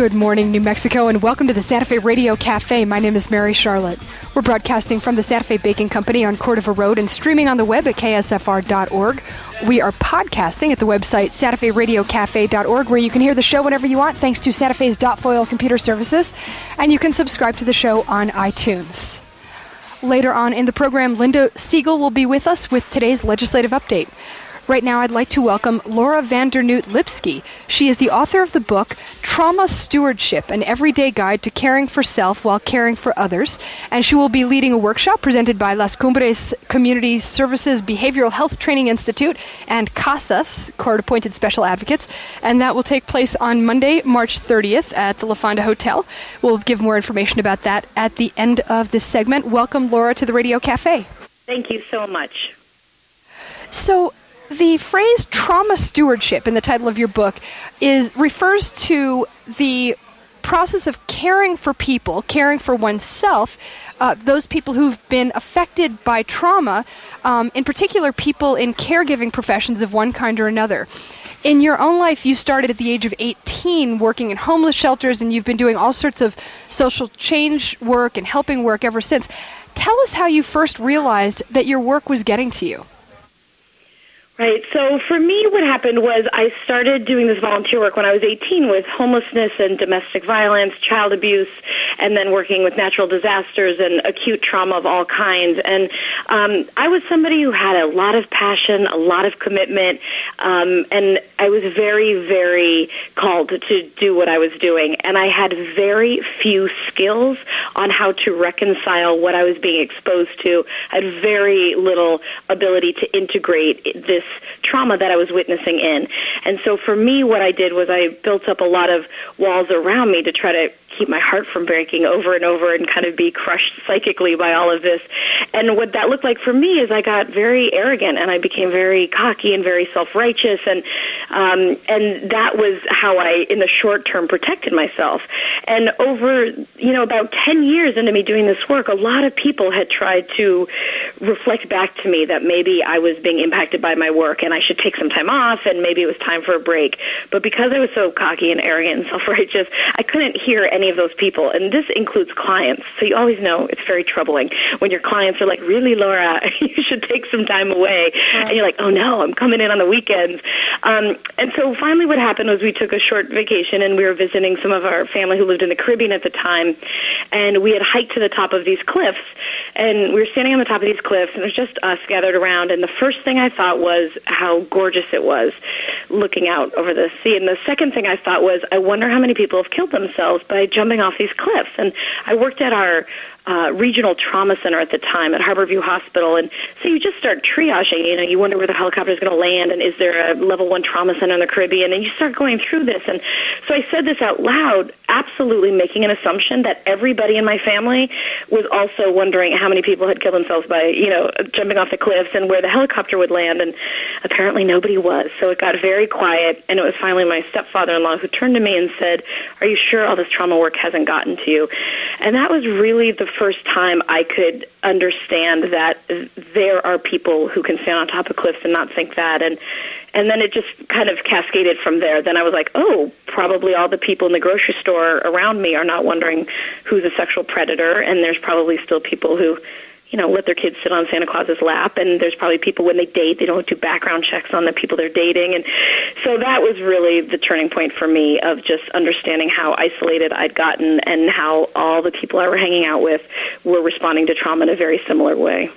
Good morning, New Mexico, and welcome to the Santa Fe Radio Cafe. My name is Mary Charlotte. We're broadcasting from the Santa Fe Baking Company on Cordova Road and streaming on the web at ksfr.org. We are podcasting at the website santaferadiocafe.org, where you can hear the show whenever you want, thanks to Santa Fe's .foil computer services, and you can subscribe to the show on iTunes. Later on in the program, Linda Siegel will be with us with today's legislative update. Right now, I'd like to welcome Laura Vandernoot Lipsky. She is the author of the book, Trauma Stewardship, an everyday guide to caring for self while caring for others. And she will be leading a workshop presented by Las Cumbres Community Services Behavioral Health Training Institute and CASAS, Court-Appointed Special Advocates. And that will take place on Monday, March 30th at the La Fonda Hotel. We'll give more information about that at the end of this segment. Welcome, Laura, to the Radio Cafe. Thank you so much. So, the phrase trauma stewardship in the title of your book refers to the process of caring for people, caring for oneself, those people who've been affected by trauma, in particular people in caregiving professions of one kind or another. In your own life, you started at the age of 18 working in homeless shelters, and you've been doing all sorts of social change work and helping work ever since. Tell us how you first realized that your work was getting to you. Right. So for me, what happened was I started doing this volunteer work when I was 18 with homelessness and domestic violence, child abuse, and then working with natural disasters and acute trauma of all kinds. And I was somebody who had a lot of passion, a lot of commitment, and I was very, very called to do what I was doing. And I had very few skills on how to reconcile what I was being exposed to. I had very little ability to integrate this trauma that I was witnessing in. And so for me, what I did was I built up a lot of walls around me to try to keep my heart from breaking over and over and kind of be crushed psychically by all of this. And what that looked like for me is I got very arrogant and I became very cocky and very self-righteous, and that was how I, in the short term, protected myself. And over, about 10 years into me doing this work, a lot of people had tried to reflect back to me that maybe I was being impacted by my work and I should take some time off and maybe it was time for a break. But because I was so cocky and arrogant and self-righteous, I couldn't hear any of those people, and this includes clients. So you always know it's very troubling when your clients are like, really, Laura, you should take some time away. Right. And you're like, oh no, I'm coming in on the weekends. And so finally what happened was we took a short vacation and we were visiting some of our family who lived in the Caribbean at the time, and we had hiked to the top of these cliffs, and we were standing on the top of these cliffs, and it was just us gathered around, and the first thing I thought was how gorgeous it was looking out over the sea. And the second thing I thought was, I wonder how many people have killed themselves by jumping off these cliffs. And I worked at our regional trauma center at the time at Harborview Hospital, and so you just start triaging. You wonder where the helicopter is going to land, and is there a level 1 trauma center in the Caribbean, and you start going through this. And so I said this out loud, absolutely making an assumption that everybody in my family was also wondering how many people had killed themselves by, jumping off the cliffs and where the helicopter would land, and apparently nobody was. So it got very quiet, and it was finally my stepfather-in-law who turned to me and said, are you sure all this trauma work hasn't gotten to you? And that was really the first time I could understand that there are people who can stand on top of cliffs and not think that. And then it just kind of cascaded from there. Then I was like, oh, probably all the people in the grocery store around me are not wondering who's a sexual predator, and there's probably still people who let their kids sit on Santa Claus's lap, and there's probably people when they date, they don't do background checks on the people they're dating. And so that was really the turning point for me of just understanding how isolated I'd gotten and how all the people I were hanging out with were responding to trauma in a very similar way.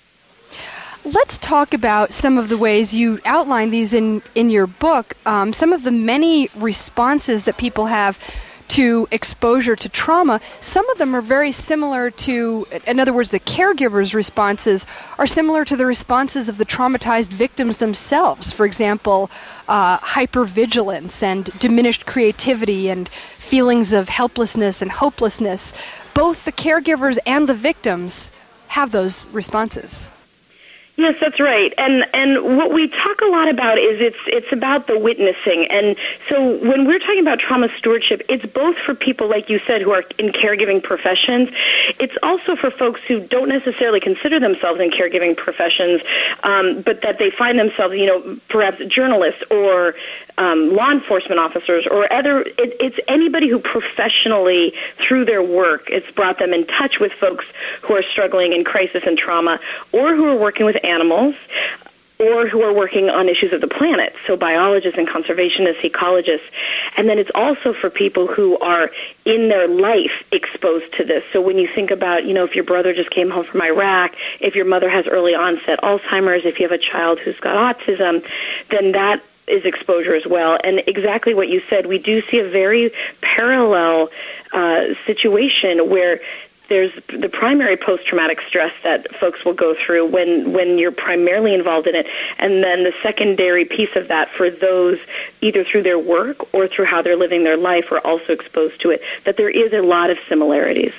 Let's talk about some of the ways you outline these in your book, some of the many responses that people have to exposure to trauma. Some of them are very similar to, in other words, the caregiver's responses are similar to the responses of the traumatized victims themselves. For example, hypervigilance and diminished creativity and feelings of helplessness and hopelessness. Both the caregivers and the victims have those responses. Yes, that's right. And what we talk a lot about is it's about the witnessing. And so when we're talking about trauma stewardship, it's both for people, like you said, who are in caregiving professions. It's also for folks who don't necessarily consider themselves in caregiving professions, but that they find themselves, perhaps journalists or law enforcement officers or other. It's anybody who professionally, through their work, it's brought them in touch with folks who are struggling in crisis and trauma, or who are working with animals, or who are working on issues of the planet, so biologists and conservationists, ecologists. And then it's also for people who are in their life exposed to this. So when you think about, if your brother just came home from Iraq, if your mother has early onset Alzheimer's, if you have a child who's got autism, then that is exposure as well. And exactly what you said, we do see a very parallel situation where there's the primary post-traumatic stress that folks will go through when you're primarily involved in it, and then the secondary piece of that for those either through their work or through how they're living their life are also exposed to it, that there is a lot of similarities.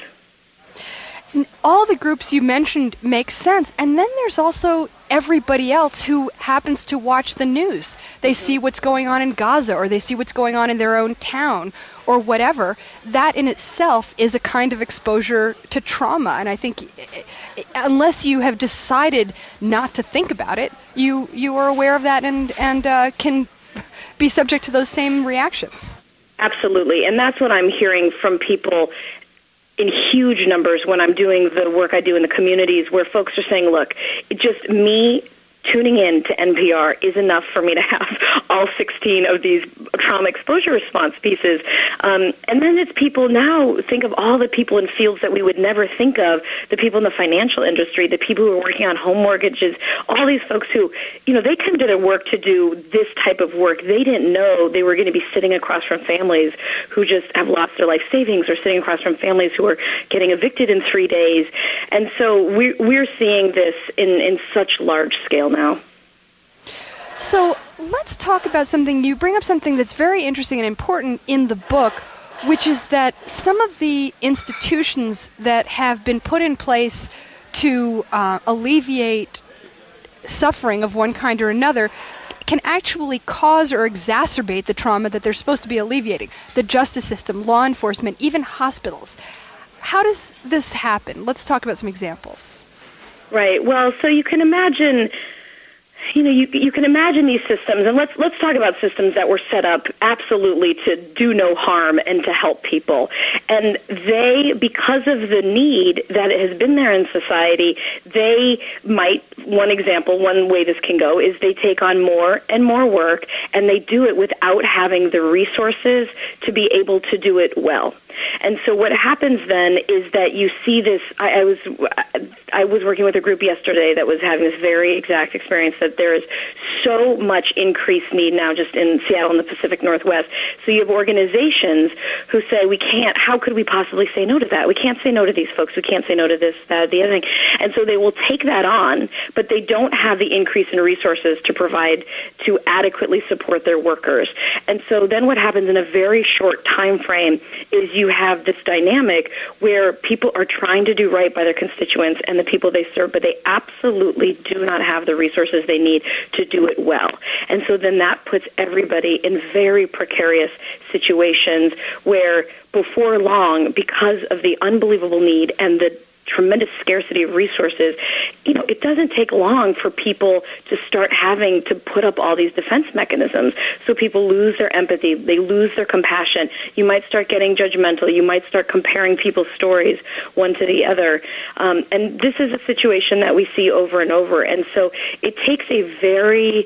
All the groups you mentioned make sense, and then there's also everybody else who happens to watch the news. They see what's going on in Gaza, or they see what's going on in their own town, or whatever. That in itself is a kind of exposure to trauma, and I think unless you have decided not to think about it, you are aware of that and can be subject to those same reactions. Absolutely, and that's what I'm hearing from people in huge numbers when I'm doing the work I do in the communities, where folks are saying, look, just me tuning in to NPR is enough for me to have all 16 of these trauma exposure response pieces. And then it's people now, think of all the people in fields that we would never think of, the people in the financial industry, the people who are working on home mortgages, all these folks who, they come to their work to do this type of work. They didn't know they were going to be sitting across from families who just have lost their life savings, or sitting across from families who are getting evicted in 3 days. And so we're seeing this in such large scale now. So let's talk about something. You bring up something that's very interesting and important in the book, which is that some of the institutions that have been put in place to alleviate suffering of one kind or another can actually cause or exacerbate the trauma that they're supposed to be alleviating. The justice system, law enforcement, even hospitals. How does this happen? Let's talk about some examples. Right. Well, so you can imagine... you can imagine these systems, and let's talk about systems that were set up absolutely to do no harm and to help people. And they, because of the need that has been there in society, they might, one way this can go is they take on more and more work, and they do it without having the resources to be able to do it well. And so what happens then is that you see this. I was working with a group yesterday that was having this very exact experience, that there is so much increased need now just in Seattle and the Pacific Northwest. So you have organizations who say, we can't, how could we possibly say no to that? We can't say no to these folks. We can't say no to this, that, the other thing. And so they will take that on, but they don't have the increase in resources to provide to adequately support their workers. And so then what happens in a very short time frame is you have this dynamic where people are trying to do right by their constituents and the people they serve, but they absolutely do not have the resources they need to do it well. And so then that puts everybody in very precarious situations where before long, because of the unbelievable need and the tremendous scarcity of resources, it doesn't take long for people to start having to put up all these defense mechanisms. So people lose their empathy, they lose their compassion. You might start getting judgmental. You might start comparing people's stories one to the other. And this is a situation that we see over and over. And so it takes a very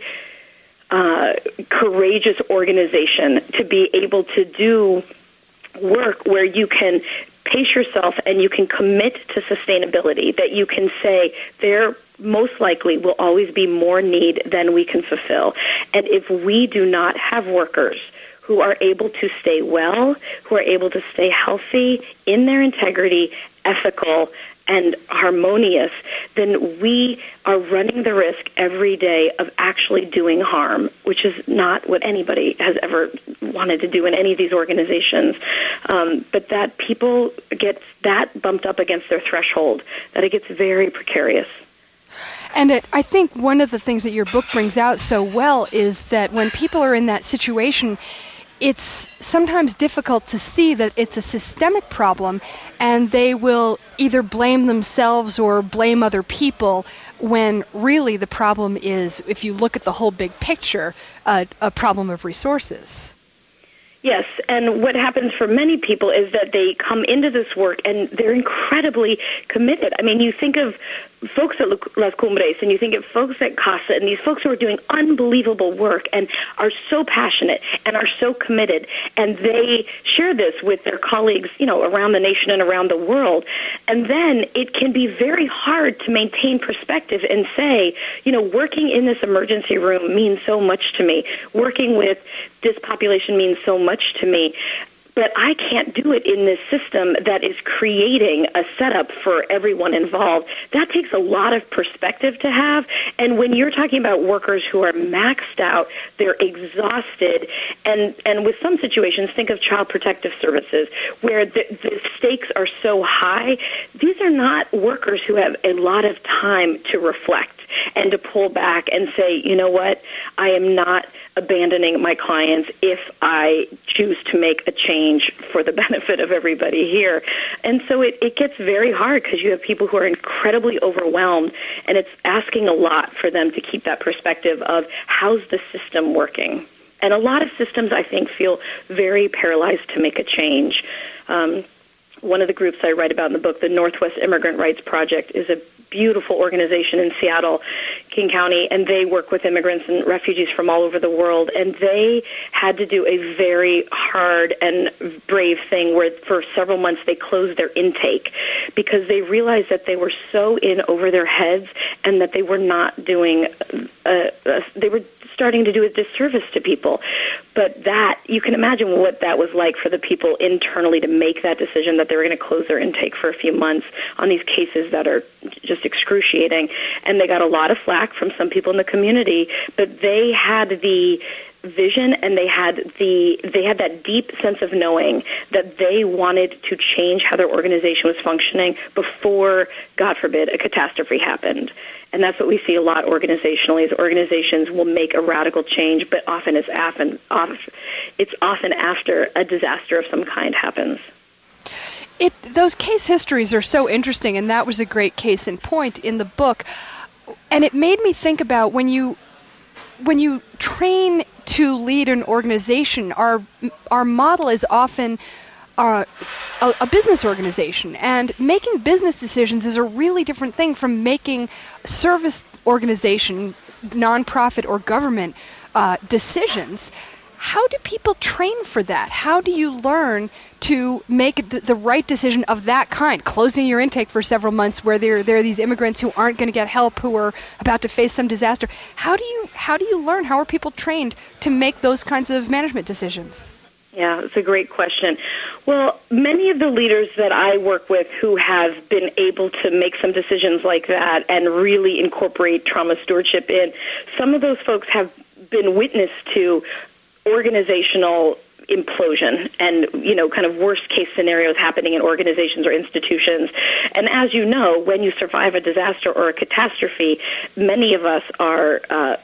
courageous organization to be able to do work where you can pace yourself and you can commit to sustainability, that you can say there most likely will always be more need than we can fulfill. And if we do not have workers who are able to stay well, who are able to stay healthy in their integrity, ethical, and harmonious, then we are running the risk every day of actually doing harm, which is not what anybody has ever wanted to do in any of these organizations. But that people get that bumped up against their threshold, that it gets very precarious. And I think one of the things that your book brings out so well is that when people are in that situation, it's sometimes difficult to see that it's a systemic problem, and they will either blame themselves or blame other people, when really the problem is, if you look at the whole big picture, a problem of resources. Yes, and what happens for many people is that they come into this work and they're incredibly committed. I mean, you think of folks at Las Cumbres and you think of folks at CASA, and these folks who are doing unbelievable work and are so passionate and are so committed, and they share this with their colleagues, around the nation and around the world. And then it can be very hard to maintain perspective and say, working in this emergency room means so much to me. Working with this population means so much to me. But I can't do it in this system that is creating a setup for everyone involved. That takes a lot of perspective to have. And when you're talking about workers who are maxed out, they're exhausted, and with some situations, think of Child Protective Services, where the stakes are so high. These are not workers who have a lot of time to reflect and to pull back and say, you know what, I am not abandoning my clients if I choose to make a change for the benefit of everybody here. And so it gets very hard because you have people who are incredibly overwhelmed, and it's asking a lot for them to keep that perspective of how's the system working. And a lot of systems, I think, feel very paralyzed to make a change. One of the groups I write about in the book, the Northwest Immigrant Rights Project, is a beautiful organization in Seattle, King County, and they work with immigrants and refugees from all over the world. And they had to do a very hard and brave thing where for several months they closed their intake because they realized that they were so in over their heads and that they were not doing, they were starting to do a disservice to people. But that, you can imagine what that was like for the people internally to make that decision that they were going to close their intake for a few months on these cases that are just excruciating. And they got a lot of flack from some people in the community, but they had the vision and they had that deep sense of knowing that they wanted to change how their organization was functioning before, God forbid, a catastrophe happened. And that's what we see a lot organizationally, is organizations will make a radical change, but often it's often after a disaster of some kind happens. Those case histories are so interesting, and that was a great case in point in the book. And it made me think about when you train to lead an organization, our model is often a business organization, and making business decisions is a really different thing from making service organization, nonprofit or government decisions. How do people train for that? How do you learn to make the right decision of that kind, closing your intake for several months where there are these immigrants who aren't going to get help, who are about to face some disaster? How do you learn? How are people trained to make those kinds of management decisions? Yeah, it's a great question. Well, many of the leaders that I work with who have been able to make some decisions like that and really incorporate trauma stewardship in, some of those folks have been witness to organizational implosion and, kind of worst case scenarios happening in organizations or institutions. And as you know, when you survive a disaster or a catastrophe, many of us are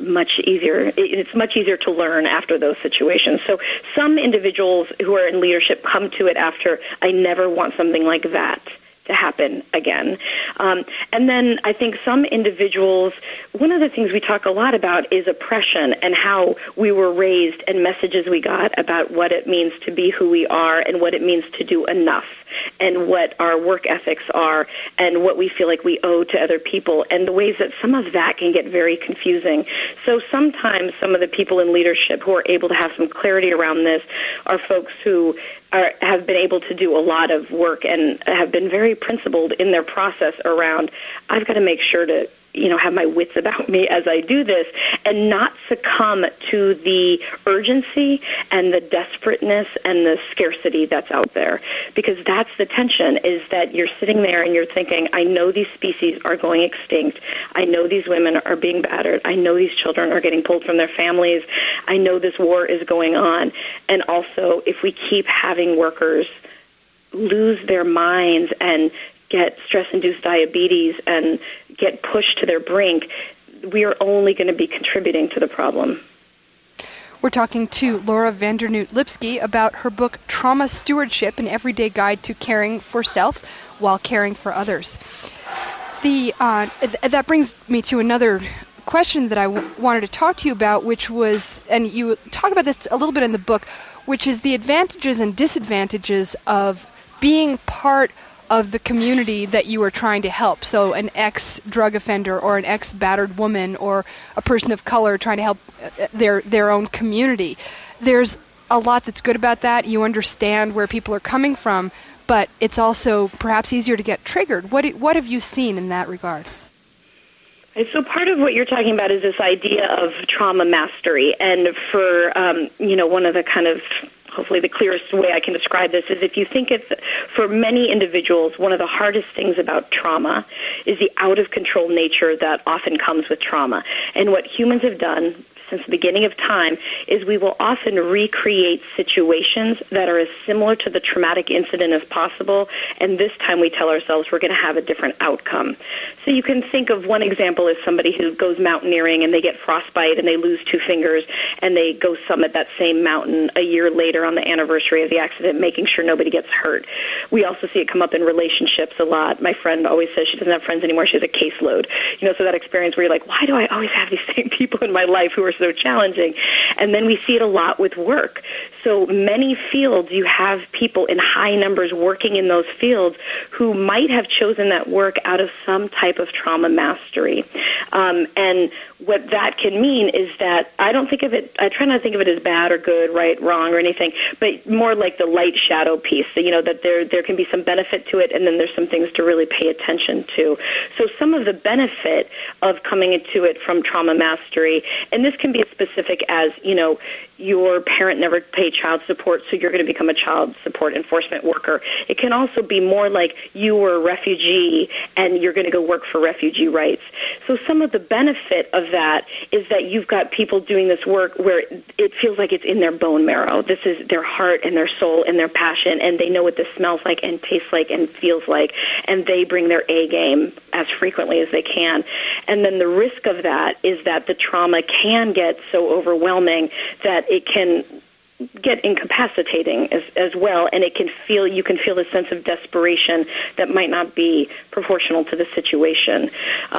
it's much easier to learn after those situations. So some individuals who are in leadership come to it after, I never want something like that to happen again. And then I think some individuals, one of the things we talk a lot about is oppression and how we were raised and messages we got about what it means to be who we are and what it means to do enough and what our work ethics are and what we feel like we owe to other people, and the ways that some of that can get very confusing. So sometimes some of the people in leadership who are able to have some clarity around this are folks who have been able to do a lot of work and have been very principled in their process around, I've got to make sure to have my wits about me as I do this and not succumb to the urgency and the desperateness and the scarcity that's out there. Because that's the tension, is that you're sitting there and you're thinking, I know these species are going extinct. I know these women are being battered. I know these children are getting pulled from their families. I know this war is going on. And also, if we keep having workers lose their minds and get stress-induced diabetes and get pushed to their brink, we are only going to be contributing to the problem. We're talking to Laura Vandernoot Lipsky about her book, Trauma Stewardship, an Everyday Guide to Caring for Self While Caring for Others. That brings me to another question that I wanted to talk to you about, which was, and you talk about this a little bit in the book, which is the advantages and disadvantages of being part of the community that you are trying to help. So an ex-drug offender or an ex-battered woman or a person of color trying to help their own community. There's a lot that's good about that. You understand where people are coming from, but it's also perhaps easier to get triggered. What have you seen in that regard? So part of what you're talking about is this idea of trauma mastery. And for, one of the kind of, hopefully the clearest way I can describe this is if you think for many individuals, one of the hardest things about trauma is the out-of-control nature that often comes with trauma. And what humans have done since the beginning of time is we will often recreate situations that are as similar to the traumatic incident as possible, and this time we tell ourselves we're going to have a different outcome. So you can think of one example as somebody who goes mountaineering and they get frostbite and they lose 2 fingers and they go summit that same mountain a year later on the anniversary of the accident, making sure nobody gets hurt. We also see it come up in relationships a lot. My friend always says she doesn't have friends anymore, she has a caseload. So that experience where you're like, why do I always have these same people in my life who are so challenging? And then we see it a lot with work. So many fields, you have people in high numbers working in those fields who might have chosen that work out of some type of trauma mastery. And what that can mean is that I try not to think of it as bad or good, right, wrong, or anything, but more like the light shadow piece, so, that there can be some benefit to it, and then there's some things to really pay attention to. So some of the benefit of coming into it from trauma mastery, and this can be as specific as, your parent never paid child support, so you're going to become a child support enforcement worker. It can also be more like you were a refugee and you're going to go work for refugee rights. So some of the benefit of that is that you've got people doing this work where it feels like it's in their bone marrow. This is their heart and their soul and their passion, and they know what this smells like and tastes like and feels like, and they bring their A game as frequently as they can. And then the risk of that is that the trauma can get so overwhelming that it can get incapacitating as well, and you can feel a sense of desperation that might not be proportional to the situation.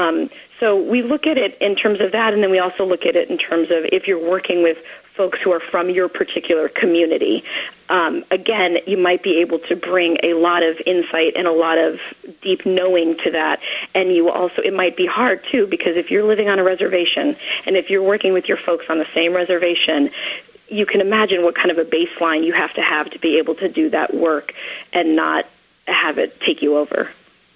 So we look at it in terms of that, and then we also look at it in terms of if you're working with folks who are from your particular community. Again, you might be able to bring a lot of insight and a lot of deep knowing to that. And it might be hard, too, because if you're living on a reservation and if you're working with your folks on the same reservation, you can imagine what kind of a baseline you have to be able to do that work and not have it take you over.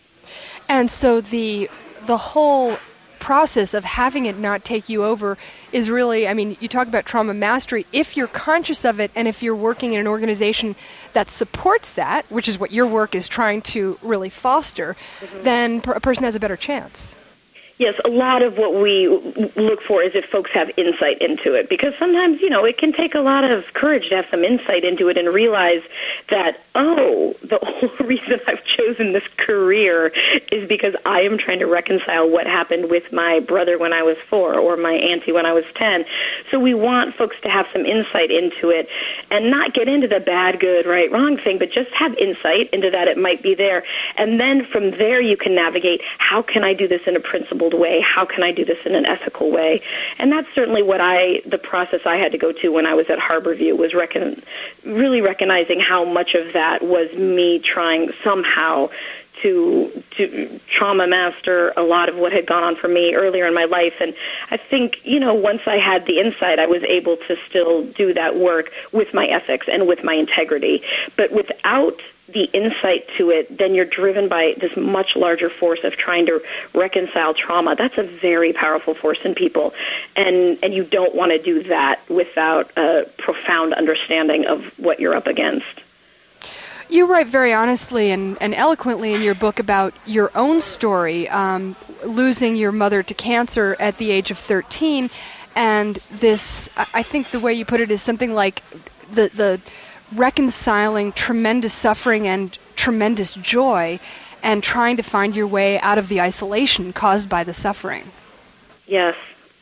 And so the whole process of having it not take you over is really, you talk about trauma mastery. If you're conscious of it and if you're working in an organization that supports that, which is what your work is trying to really foster, then a person has a better chance. Yes, a lot of what we look for is if folks have insight into it, because sometimes, it can take a lot of courage to have some insight into it and realize that, the whole reason I've chosen this career is because I am trying to reconcile what happened with my brother when I was 4 or my auntie when I was 10. So we want folks to have some insight into it and not get into the bad, good, right, wrong thing, but just have insight into that it might be there. And then from there you can navigate, how can I do this in a principled way? How can I do this in an ethical way? And that's certainly the process I had to go to when I was at Harborview, was really recognizing how much of that was me trying somehow to trauma master a lot of what had gone on for me earlier in my life. And I think, once I had the insight, I was able to still do that work with my ethics and with my integrity. But without the insight to it, then you're driven by this much larger force of trying to reconcile trauma. That's a very powerful force in people, and you don't want to do that without a profound understanding of what you're up against. You write very honestly and eloquently in your book about your own story, losing your mother to cancer at the age of 13, and this, I think the way you put it is something like the reconciling tremendous suffering and tremendous joy. and trying to find your way out of the isolation caused by the suffering. Yes.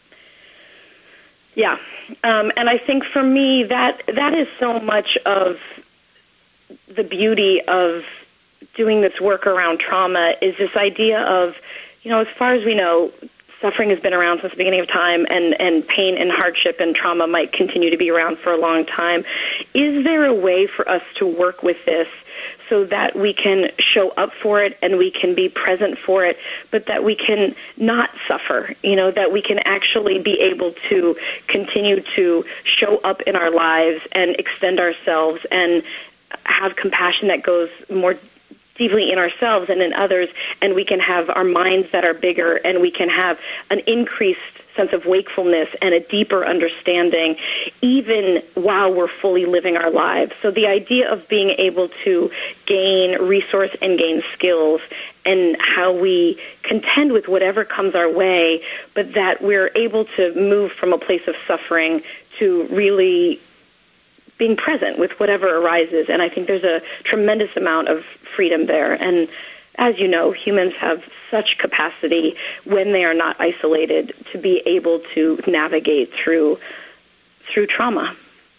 Yeah. And I think for me that is so much of the beauty of doing this work around trauma, is this idea of, as far as we know, suffering has been around since the beginning of time, and pain and hardship and trauma might continue to be around for a long time. Is there a way for us to work with this so that we can show up for it and we can be present for it, but that we can not suffer, that we can actually be able to continue to show up in our lives and extend ourselves and have compassion that goes more deeply in ourselves and in others, and we can have our minds that are bigger, and we can have an increased sense of wakefulness and a deeper understanding even while we're fully living our lives. So the idea of being able to gain resource and gain skills and how we contend with whatever comes our way, but that we're able to move from a place of suffering to really being present with whatever arises. And I think there's a tremendous amount of freedom there. And as you know, humans have such capacity when they are not isolated to be able to navigate through trauma.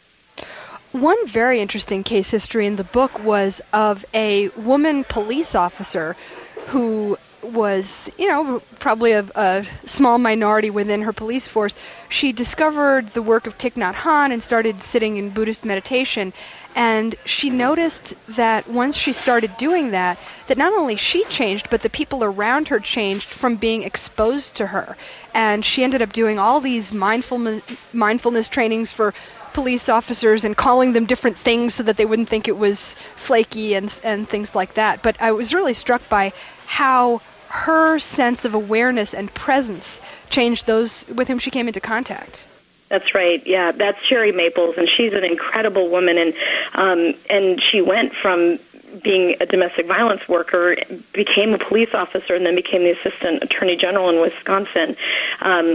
One very interesting case history in the book was of a woman police officer who was, probably a small minority within her police force. She discovered the work of Thich Nhat Hanh and started sitting in Buddhist meditation. And she noticed that once she started doing that not only she changed, but the people around her changed from being exposed to her. And she ended up doing all these mindfulness trainings for police officers and calling them different things so that they wouldn't think it was flaky and things like that. But I was really struck by how her sense of awareness and presence changed those with whom she came into contact. That's right. Yeah, that's Sherry Maples, and she's an incredible woman. And she went from being a domestic violence worker, became a police officer, and then became the assistant attorney general in Wisconsin, and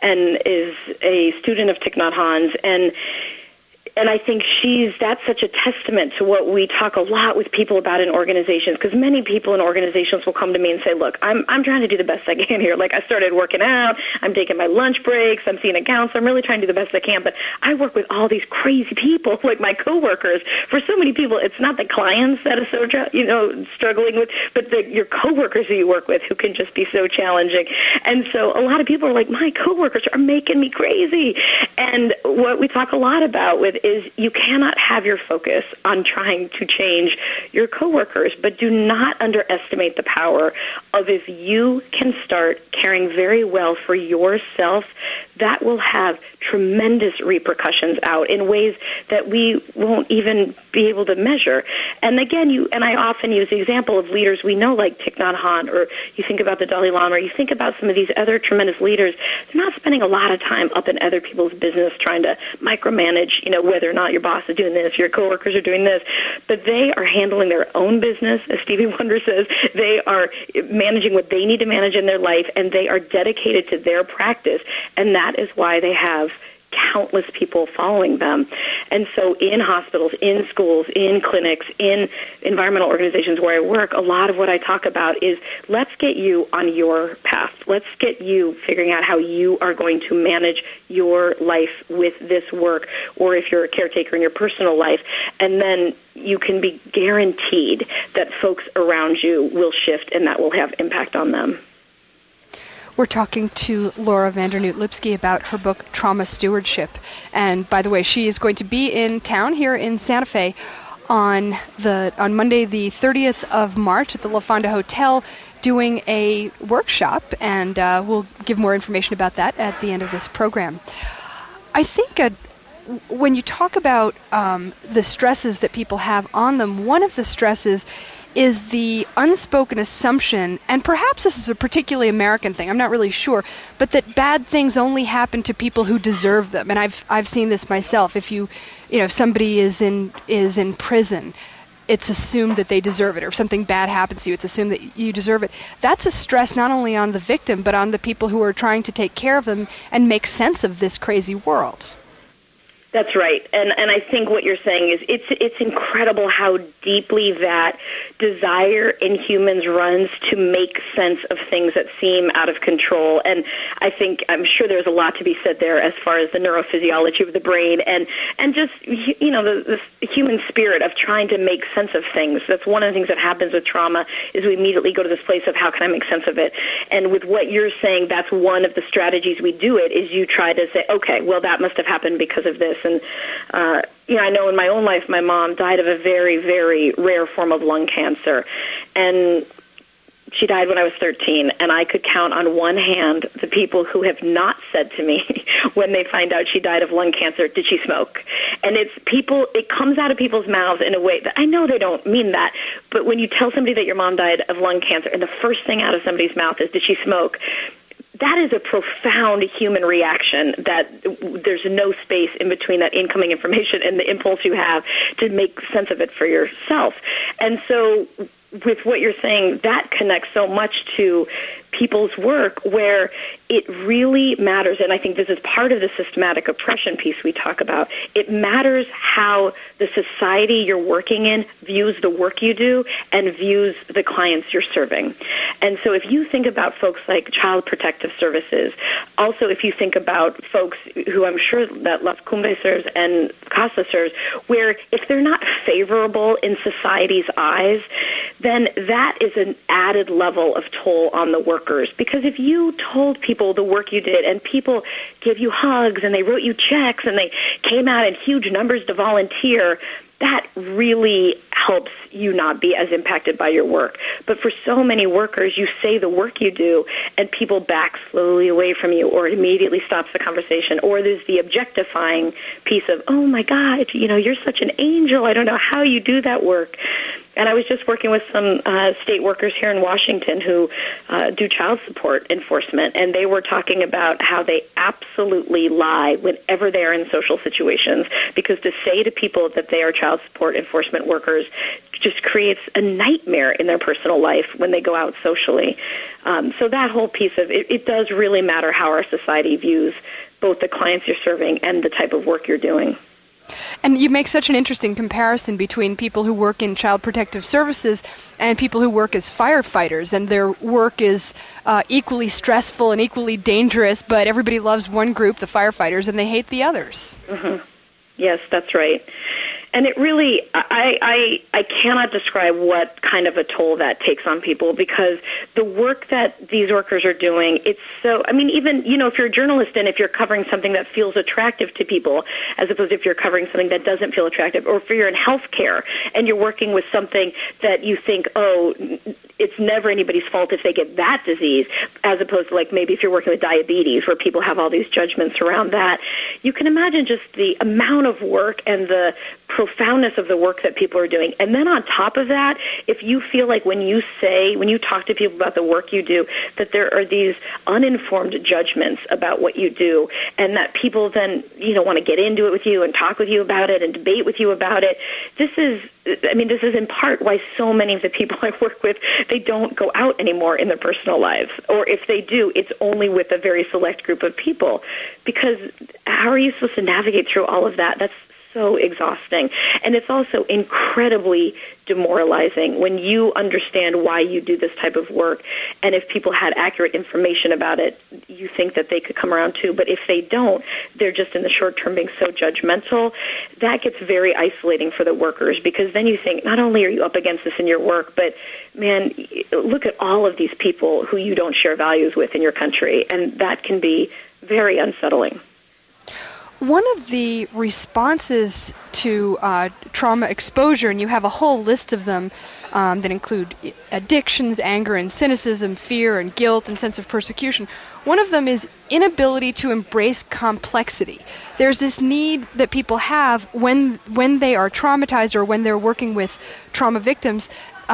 is a student of Thich Nhat Hanh's. And I think that's such a testament to what we talk a lot with people about in organizations, because many people in organizations will come to me and say, look, I'm trying to do the best I can here. Like, I started working out, I'm taking my lunch breaks, I'm seeing accounts, I'm really trying to do the best I can, but I work with all these crazy people, like my coworkers. For so many people, it's not the clients that are so, struggling with, but your coworkers who you work with who can just be so challenging. And so a lot of people are like, my coworkers are making me crazy. And what we talk a lot about with is you cannot have your focus on trying to change your coworkers, but do not underestimate the power of, if you can start caring very well for yourself, that will have tremendous repercussions out in ways that we won't even be able to measure. And again, I often use the example of leaders we know, like Thich Nhat Hanh, or you think about the Dalai Lama, or you think about some of these other tremendous leaders. They're not spending a lot of time up in other people's business trying to micromanage, whether or not your boss is doing this, your coworkers are doing this, but they are handling their own business, as Stevie Wonder says. They are managing what they need to manage in their life, and they are dedicated to their practice, and that is why they have countless people following them. And so in hospitals, in schools, in clinics, in environmental organizations where I work, a lot of what I talk about is, let's get you on your path. Let's get you figuring out how you are going to manage your life with this work, or if you're a caretaker in your personal life. And then you can be guaranteed that folks around you will shift, and that will have impact on them. We're talking to Laura Vandernoot-Lipsky about her book, Trauma Stewardship. And by the way, she is going to be in town here in Santa Fe on Monday, the 30th of March at the La Fonda Hotel, doing a workshop, and we'll give more information about that at the end of this program. I think when you talk about the stresses that people have on them, one of the stresses is the unspoken assumption, and perhaps this is a particularly American thing, I'm not really sure, but that bad things only happen to people who deserve them. And I've seen this myself. If somebody is in prison, it's assumed that they deserve it, or if something bad happens to you, it's assumed that you deserve it. That's a stress not only on the victim, but on the people who are trying to take care of them and make sense of this crazy world. That's right, and I think what you're saying is it's incredible how deeply that desire in humans runs to make sense of things that seem out of control. And I'm sure there's a lot to be said there as far as the neurophysiology of the brain and just the human spirit of trying to make sense of things. That's one of the things that happens with trauma is we immediately go to this place of how can I make sense of it. And with what you're saying, that's one of the strategies we do it is you try to say, okay, well that must have happened because of this. And, I know in my own life, my mom died of a very, very rare form of lung cancer. And she died when I was 13. And I could count on one hand the people who have not said to me when they find out she died of lung cancer, did she smoke? And it comes out of people's mouths in a way that I know they don't mean that. But when you tell somebody that your mom died of lung cancer and the first thing out of somebody's mouth is, did she smoke? That is a profound human reaction that there's no space in between that incoming information and the impulse you have to make sense of it for yourself. And so with what you're saying, that connects so much to people's work where it really matters, and I think this is part of the systematic oppression piece we talk about. It matters how the society you're working in views the work you do and views the clients you're serving. And so if you think about folks like Child Protective Services, also if you think about folks who I'm sure that Las Cumbres serves and CASA serves, where if they're not favorable in society's eyes, then that is an added level of toll on the workers. Because if you told people the work you did and people gave you hugs and they wrote you checks and they came out in huge numbers to volunteer, that really helps you not be as impacted by your work. But for so many workers, you say the work you do and people back slowly away from you or immediately stops the conversation. Or there's the objectifying piece of, oh my God, you're such an angel. I don't know how you do that work. And I was just working with some state workers here in Washington who do child support enforcement, and they were talking about how they absolutely lie whenever they are in social situations, because to say to people that they are child support enforcement workers just creates a nightmare in their personal life when they go out socially. So that whole piece of it does really matter how our society views both the clients you're serving and the type of work you're doing. And you make such an interesting comparison between people who work in Child Protective Services and people who work as firefighters, and their work is equally stressful and equally dangerous, but everybody loves one group, the firefighters, and they hate the others. Mm-hmm. Yes, that's right. And it really, I cannot describe what kind of a toll that takes on people, because the work that these workers are doing, it's so, even, if you're a journalist and if you're covering something that feels attractive to people, as opposed to if you're covering something that doesn't feel attractive, or if you're in healthcare and you're working with something that you think, oh, it's never anybody's fault if they get that disease, as opposed to like maybe if you're working with diabetes where people have all these judgments around that, you can imagine just the amount of work and the profoundness of the work that people are doing. And then on top of that, if you feel like when you talk to people about the work you do, that there are these uninformed judgments about what you do, and that people then, want to get into it with you and talk with you about it and debate with you about it, this is in part why so many of the people I work with, they don't go out anymore in their personal lives. Or if they do, it's only with a very select group of people. Because how are you supposed to navigate through all of that? That's so exhausting. And it's also incredibly demoralizing when you understand why you do this type of work. And if people had accurate information about it, you think that they could come around too. But if they don't, they're just in the short term being so judgmental. That gets very isolating for the workers, because then you think, not only are you up against this in your work, but man, look at all of these people who you don't share values with in your country. And that can be very unsettling. One of the responses to trauma exposure, and you have a whole list of them that include addictions, anger and cynicism, fear and guilt and sense of persecution. One of them is inability to embrace complexity. There's this need that people have when they are traumatized or when they're working with trauma victims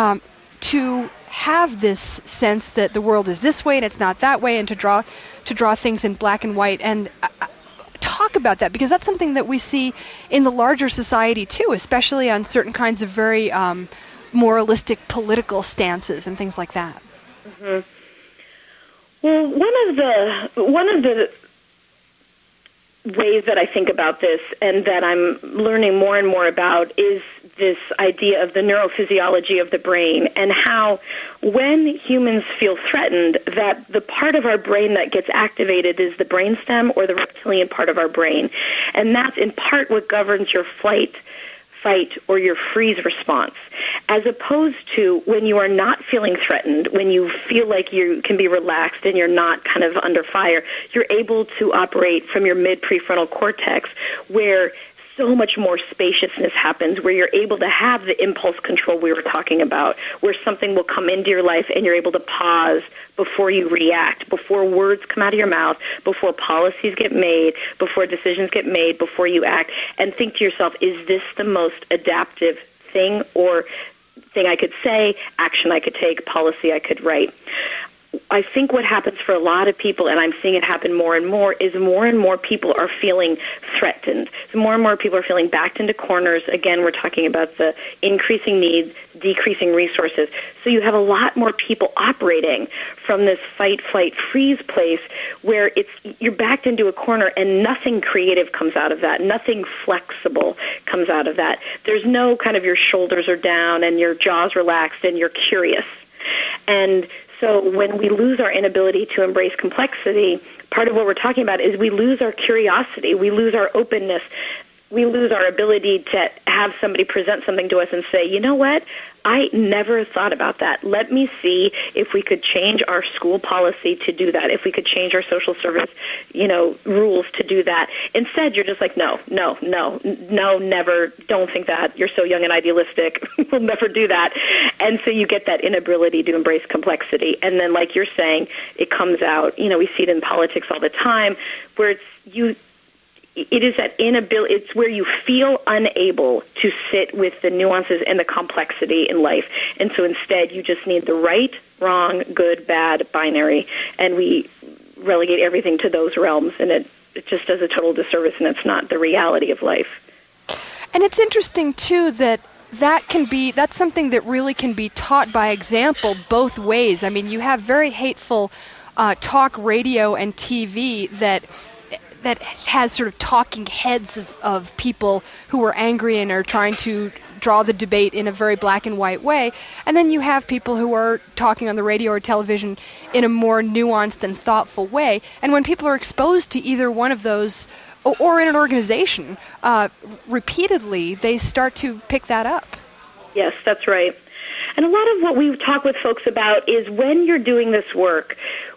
to have this sense that the world is this way and it's not that way, and to draw things in black and white. And talk about that, because that's something that we see in the larger society too, especially on certain kinds of very moralistic political stances and things like that. Mm-hmm. Well, one of the ways that I think about this and that I'm learning more and more about is this idea of the neurophysiology of the brain and how when humans feel threatened, that the part of our brain that gets activated is the brainstem or the reptilian part of our brain. And that's in part what governs your flight, fight, or your freeze response, as opposed to when you are not feeling threatened, when you feel like you can be relaxed and you're not kind of under fire, you're able to operate from your mid-prefrontal cortex where so much more spaciousness happens, where you're able to have the impulse control we were talking about, where something will come into your life and you're able to pause before you react, before words come out of your mouth, before policies get made, before decisions get made, before you act, and think to yourself, is this the most adaptive thing or thing I could say, action I could take, policy I could write? I think what happens for a lot of people, and I'm seeing it happen more and more people are feeling threatened. So more and more people are feeling backed into corners. Again, we're talking about the increasing needs, decreasing resources. So you have a lot more people operating from this fight, flight, freeze place where you're backed into a corner and nothing creative comes out of that. Nothing flexible comes out of that. There's no kind of your shoulders are down and your jaw's relaxed and you're curious. And so when we lose our inability to embrace complexity, part of what we're talking about is we lose our curiosity, we lose our openness, we lose our ability to have somebody present something to us and say, you know what, I never thought about that. Let me see if we could change our school policy to do that, if we could change our social service, rules to do that. Instead, you're just like, no, never, don't think that. You're so young and idealistic. We'll never do that. And so you get that inability to embrace complexity. And then, like you're saying, it comes out, we see it in politics all the time, where it is that inability, it's where you feel unable to sit with the nuances and the complexity in life. And so instead, you just need the right, wrong, good, bad, binary, and we relegate everything to those realms, and it just does a total disservice, and it's not the reality of life. And it's interesting, too, that's something that really can be taught by example both ways. I mean, you have very hateful talk radio and TV that has sort of talking heads of people who are angry and are trying to draw the debate in a very black and white way. And then you have people who are talking on the radio or television in a more nuanced and thoughtful way. And when people are exposed to either one of those, or in an organization, repeatedly, they start to pick that up. Yes, that's right. And a lot of what we talk with folks about is when you're doing this work,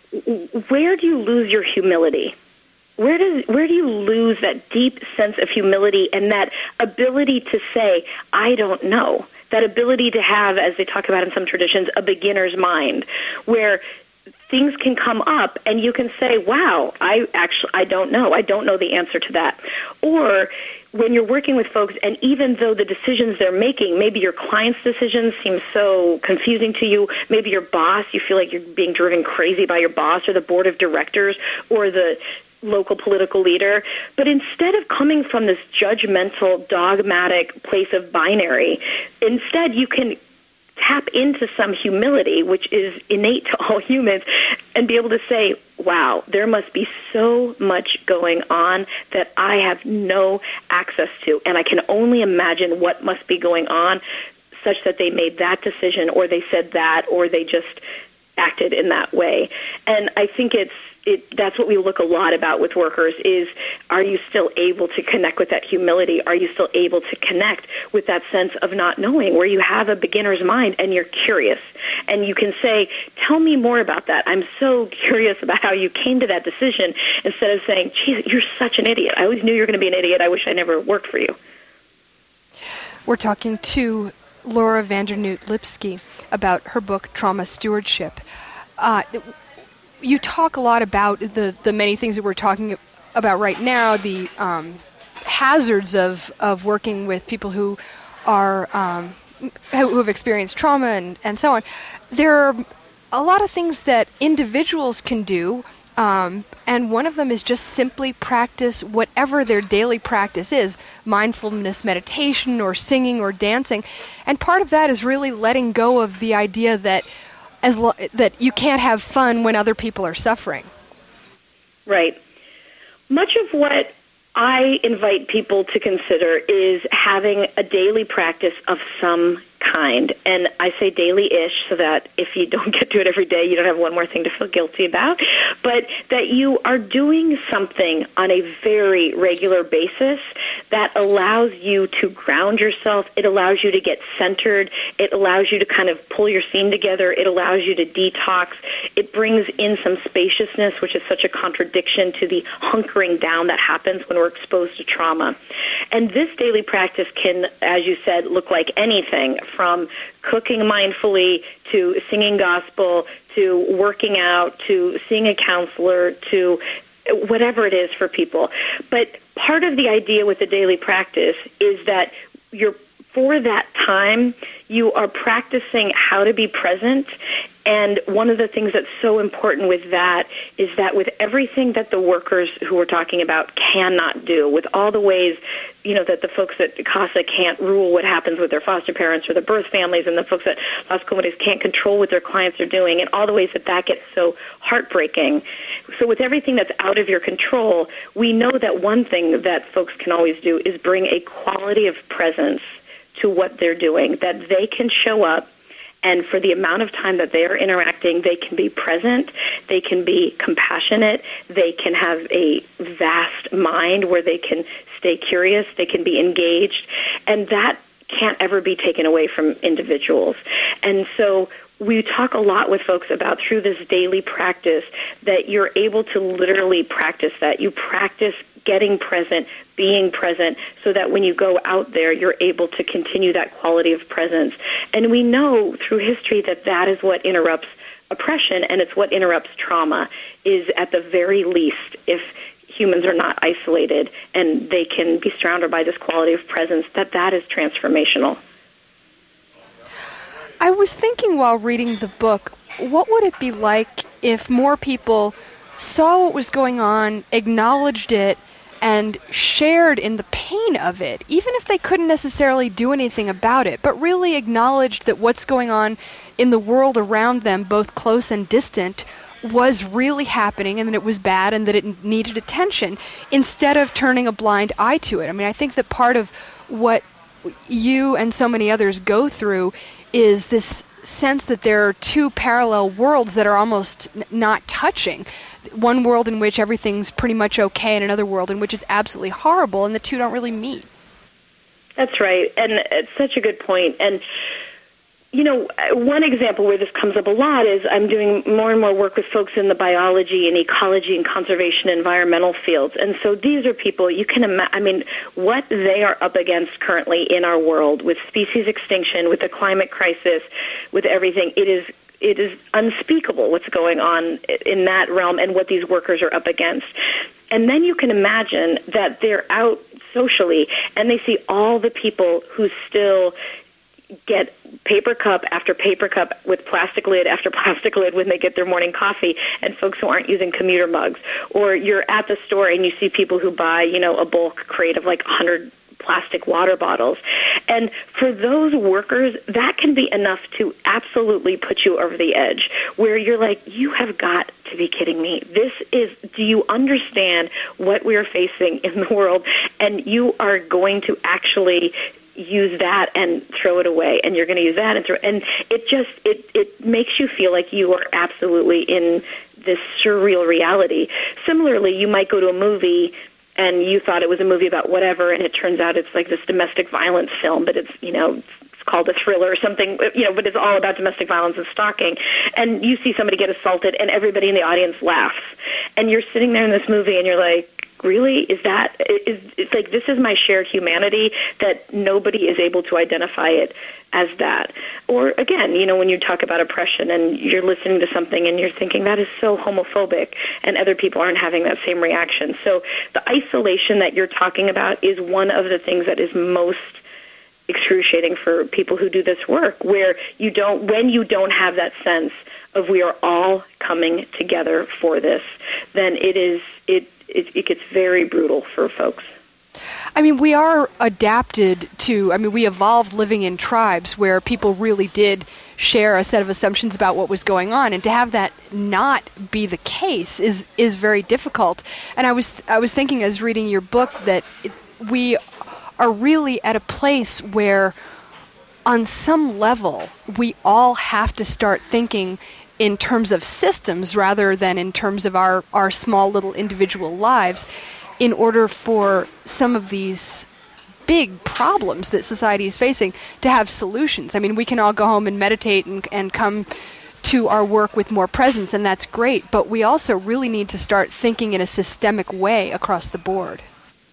where do you lose your humility? Where do you lose that deep sense of humility and that ability to say, I don't know? That ability to have, as they talk about in some traditions, a beginner's mind, where things can come up and you can say, wow, I don't know. I don't know the answer to that. Or when you're working with folks, and even though the decisions they're making, maybe your client's decisions seem so confusing to you, maybe your boss, you feel like you're being driven crazy by your boss or the board of directors or the local political leader, but instead of coming from this judgmental, dogmatic place of binary, instead you can tap into some humility, which is innate to all humans, and be able to say, wow, there must be so much going on that I have no access to, and I can only imagine what must be going on such that they made that decision, or they said that, or they just acted in that way. And I think that's what we look a lot about with workers is, are you still able to connect with that humility? Are you still able to connect with that sense of not knowing, where you have a beginner's mind and you're curious and you can say, tell me more about that. I'm so curious about how you came to that decision, instead of saying, geez, you're such an idiot. I always knew you were going to be an idiot. I wish I never worked for you. We're talking to Laura Vandernoot Lipsky about her book, Trauma Stewardship. You talk a lot about the many things that we're talking about right now, the hazards of working with people who are who have experienced trauma and so on. There are a lot of things that individuals can do, and one of them is just simply practice whatever their daily practice is, mindfulness meditation or singing or dancing. And part of that is really letting go of the idea that that you can't have fun when other people are suffering. Right. Much of what I invite people to consider is having a daily practice of some kind. And I say daily-ish so that if you don't get to it every day, you don't have one more thing to feel guilty about, but that you are doing something on a very regular basis that allows you to ground yourself. It allows you to get centered. It allows you to kind of pull your scene together. It allows you to detox. It brings in some spaciousness, which is such a contradiction to the hunkering down that happens when we're exposed to trauma. And this daily practice can, as you said, look like anything from cooking mindfully to singing gospel to working out to seeing a counselor to whatever it is for people. But part of the idea with the daily practice is that for that time, you are practicing how to be present. And one of the things that's so important with that is that with everything that the workers who we're talking about cannot do, with all the ways, that the folks at CASA can't rule what happens with their foster parents or the birth families, and the folks at Las Comunidades can't control what their clients are doing, and all the ways that gets so heartbreaking. So with everything that's out of your control, we know that one thing that folks can always do is bring a quality of presence to what they're doing, that they can show up, and for the amount of time that they are interacting, they can be present, they can be compassionate, they can have a vast mind where they can stay curious, they can be engaged, and that can't ever be taken away from individuals. And so we talk a lot with folks about through this daily practice that you're able to literally practice that. You practice getting present, being present, so that when you go out there, you're able to continue that quality of presence. And we know through history that is what interrupts oppression, and it's what interrupts trauma, is at the very least, if humans are not isolated and they can be surrounded by this quality of presence, that is transformational. I was thinking while reading the book, what would it be like if more people saw what was going on, acknowledged it, and shared in the pain of it, even if they couldn't necessarily do anything about it, but really acknowledged that what's going on in the world around them, both close and distant, was really happening and that it was bad and that it needed attention, instead of turning a blind eye to it. I mean, I think that part of what you and so many others go through is this sense that there are two parallel worlds that are almost not touching. One world in which everything's pretty much okay and another world in which it's absolutely horrible, and the two don't really meet. That's right, and it's such a good point. And, one example where this comes up a lot is I'm doing more and more work with folks in the biology and ecology and conservation environmental fields. And so these are people, you can imagine, what they are up against currently in our world with species extinction, with the climate crisis, with everything. It is unspeakable what's going on in that realm and what these workers are up against. And then you can imagine that they're out socially and they see all the people who still get paper cup after paper cup with plastic lid after plastic lid when they get their morning coffee, and folks who aren't using commuter mugs. Or you're at the store and you see people who buy, a bulk crate of like 100 plastic water bottles. And for those workers, that can be enough to absolutely put you over the edge, where you're like, you have got to be kidding me. Do you understand what we're facing in the world? And you are going to actually use that and throw it away, and you're going to use that and it makes you feel like you are absolutely in this surreal reality. Similarly, you might go to a movie and you thought it was a movie about whatever, and it turns out it's like this domestic violence film, but it's called a thriller or something, but it's all about domestic violence and stalking. And you see somebody get assaulted and everybody in the audience laughs. And you're sitting there in this movie and you're like, really? It's like, this is my shared humanity, that nobody is able to identify it as that. Or again, when you talk about oppression and you're listening to something and you're thinking that is so homophobic, and other people aren't having that same reaction. So the isolation that you're talking about is one of the things that is most excruciating for people who do this work, where when you don't have that sense of we are all coming together for this, then it gets very brutal for folks. I mean, we are adapted to, we evolved living in tribes where people really did share a set of assumptions about what was going on, and to have that not be the case is very difficult. And I was thinking as reading your book that we are really at a place where on some level we all have to start thinking in terms of systems rather than in terms of our small little individual lives, in order for some of these big problems that society is facing to have solutions. I mean, we can all go home and meditate and come to our work with more presence, and that's great, but we also really need to start thinking in a systemic way across the board.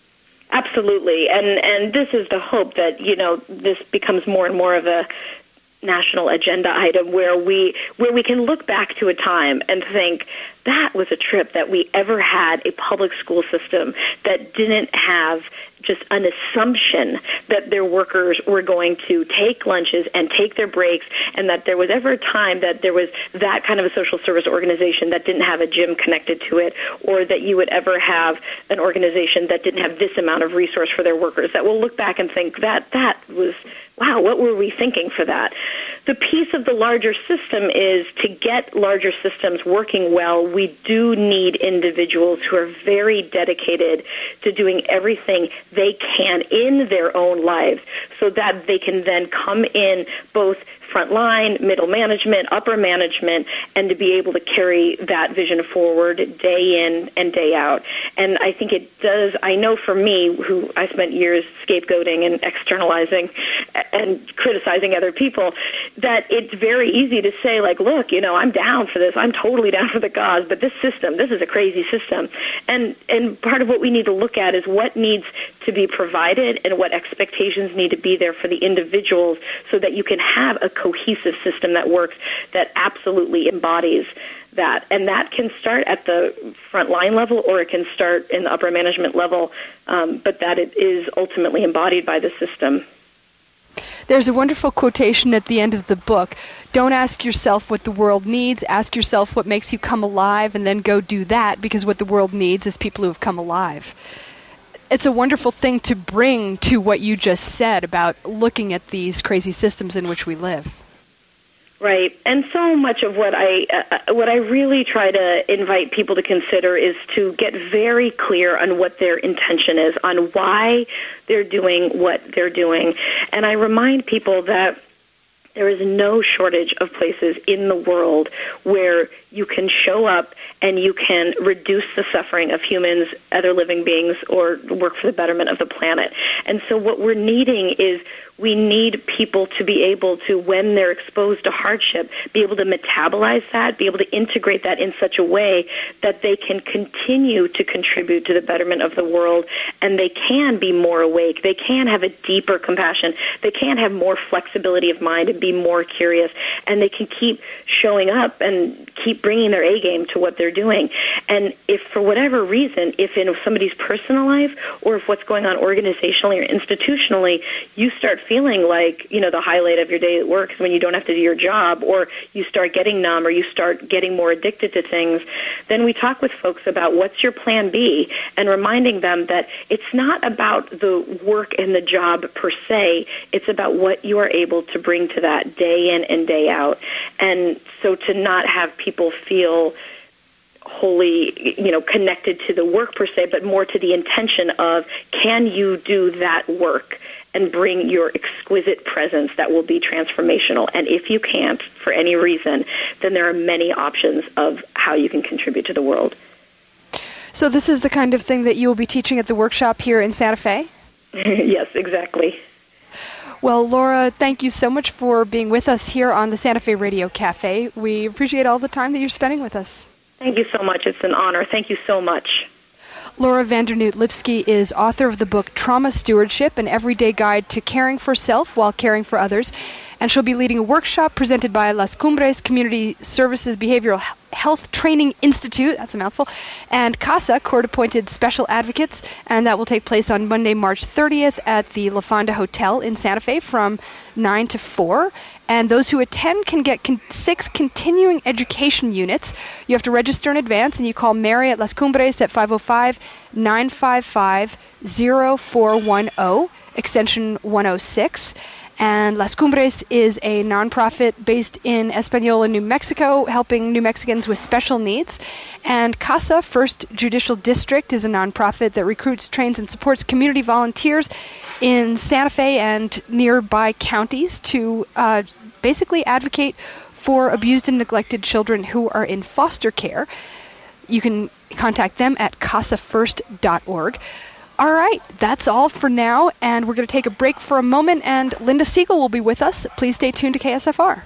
Absolutely, and this is the hope that, this becomes more and more of a national agenda item where we can look back to a time and think, that was a trip that we ever had a public school system that didn't have just an assumption that their workers were going to take lunches and take their breaks, and that there was ever a time that there was that kind of a social service organization that didn't have a gym connected to it, or that you would ever have an organization that didn't have this amount of resource for their workers, that will look back and think that was, wow, what were we thinking for that? The piece of the larger system is, to get larger systems working well, we do need individuals who are very dedicated to doing everything they can in their own lives so that they can then come in both frontline, middle management, upper management, and to be able to carry that vision forward day in and day out. And I think it does, I know for me, who I spent years scapegoating and externalizing and criticizing other people, that it's very easy to say, like, look, I'm down for this, I'm totally down for the cause, but this system, this is a crazy system. And part of what we need to look at is what needs to be provided and what expectations need to be there for the individuals so that you can have a cohesive system that works, that absolutely embodies that. And that can start at the front line level, or it can start in the upper management level, but that it is ultimately embodied by the system. There's a wonderful quotation at the end of the book. Don't ask yourself what the world needs. Ask yourself what makes you come alive, and then go do that, because what the world needs is people who have come alive. It's a wonderful thing to bring to what you just said about looking at these crazy systems in which we live. Right, and so much of what I really try to invite people to consider is to get very clear on what their intention is, on why they're doing what they're doing. And I remind people that there is no shortage of places in the world where you can show up and you can reduce the suffering of humans, other living beings, or work for the betterment of the planet. And so what we're needing is, we need people to be able to, when they're exposed to hardship, be able to metabolize that, be able to integrate that in such a way that they can continue to contribute to the betterment of the world, and they can be more awake. They can have a deeper compassion. They can have more flexibility of mind and be more curious, and they can keep showing up and keep bringing their A game to what they're doing. And if for whatever reason, if in somebody's personal life, or if what's going on organizationally or institutionally, you start feeling like, the highlight of your day at work is when you don't have to do your job, or you start getting numb, or you start getting more addicted to things, then we talk with folks about what's your plan B, and reminding them that it's not about the work and the job per se, it's about what you are able to bring to that day in and day out. And so to not have people feel wholly, connected to the work per se, but more to the intention of, can you do that work and bring your exquisite presence that will be transformational? And if you can't, for any reason, then there are many options of how you can contribute to the world. So this is the kind of thing that you will be teaching at the workshop here in Santa Fe? Yes, exactly. Well, Laura, thank you so much for being with us here on the Santa Fe Radio Cafe. We appreciate all the time that you're spending with us. Thank you so much. It's an honor. Thank you so much. Laura Vandernoot Lipsky is author of the book Trauma Stewardship, an everyday guide to caring for self while caring for others. and she'll be leading a workshop presented by Las Cumbres Community Services Behavioral Health Training Institute, that's a mouthful, and CASA, court-appointed special advocates, and that will take place on Monday, March 30th at the La Fonda Hotel in Santa Fe from 9 to 4. And those who attend can get 6 continuing education units. You have to register in advance, and you call Mary at Las Cumbres at 505-955-0410, extension 106. And Las Cumbres is a nonprofit based in Española, New Mexico, helping New Mexicans with special needs. And CASA, First Judicial District, is a nonprofit that recruits, trains, and supports community volunteers in Santa Fe and nearby counties to basically advocate for abused and neglected children who are in foster care. You can contact them at casafirst.org. All right, that's all for now, and we're going to take a break for a moment, and Linda Siegel will be with us. Please stay tuned to KSFR.